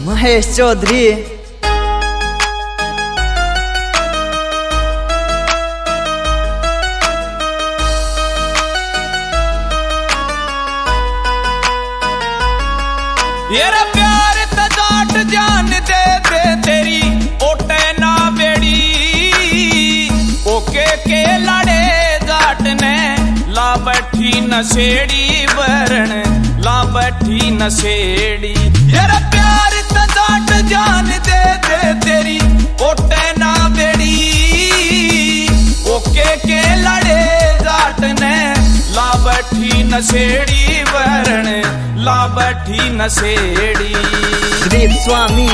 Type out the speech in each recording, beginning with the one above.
महेश चौधरी। ये प्यार तजाट जान दे दे तेरी ओटे ना बेड़ी ओके के लड़े जाट ने ला बैठी नशेड़ी वरण ला बैठी नशेड़ी। ये प्यार तजाट जान दे दे तेरी ओटे ना बेड़ी ओके के लड़े जाट ने ला बैठी नशेड़ी वरण ला बैठी नशेड़ी। दिलीप स्वामी।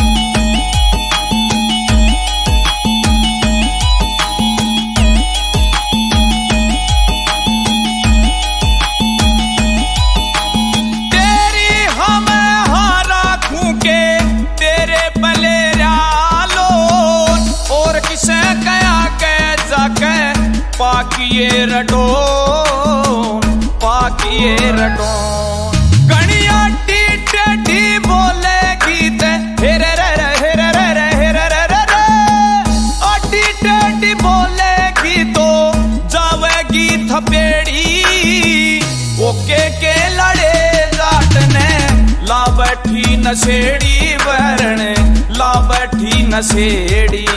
तेरी हम हाँ राखूं के तेरे पले रालो और किसे कया के जाके पाकिए रटो पाकिए रटो। गणिया टी बोलेगी ते हेरे रे रे हेरे रे रे हेरे रे रे रे अटी टेटी बोलेगी तो जावेगी थपेड़ी ओके के लड़े जाट ने ला बैठी नशेड़ी वरण ला बैठी नशेड़ी।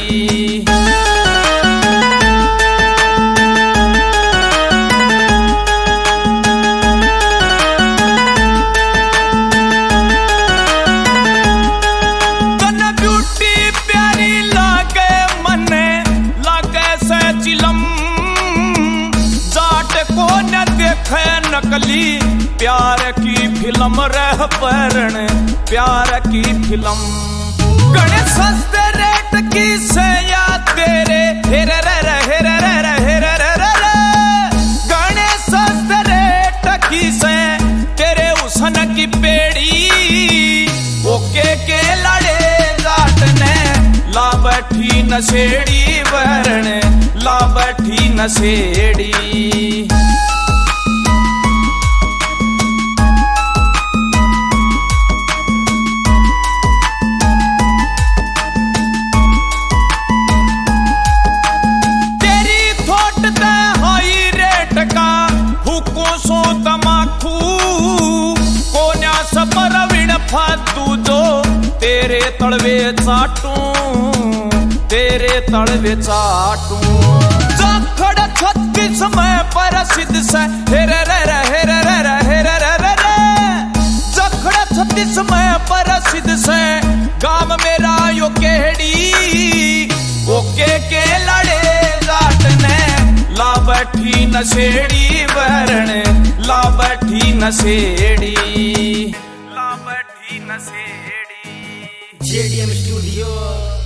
नकली प्यार की फिल्म रह परण प्यार की फिल्म। गणेश सस्ते रेट की से या तेरे हेरे रे रे हेरे रे रे हेरे रे रे रे गणेश सस्ते रेट की से तेरे उसन की पेड़ी ओके के लड़े जाट ने ला बैठी नशेड़ी वरण ला बैठी नशेड़ी। तेरे तड़वे चाटू जाखड़ 36 में प्रसिद्ध से हेरे रे रे हेरे रे रे हेरे रे रे रे जाखड़ 36 में प्रसिद्ध से गांव मेरा यो केड़ी ओके के लड़े जाट ने ला बैठी नशेड़ी वरण ला बैठी नशेड़ी ला बैठी नशेड़ी। JDM studio.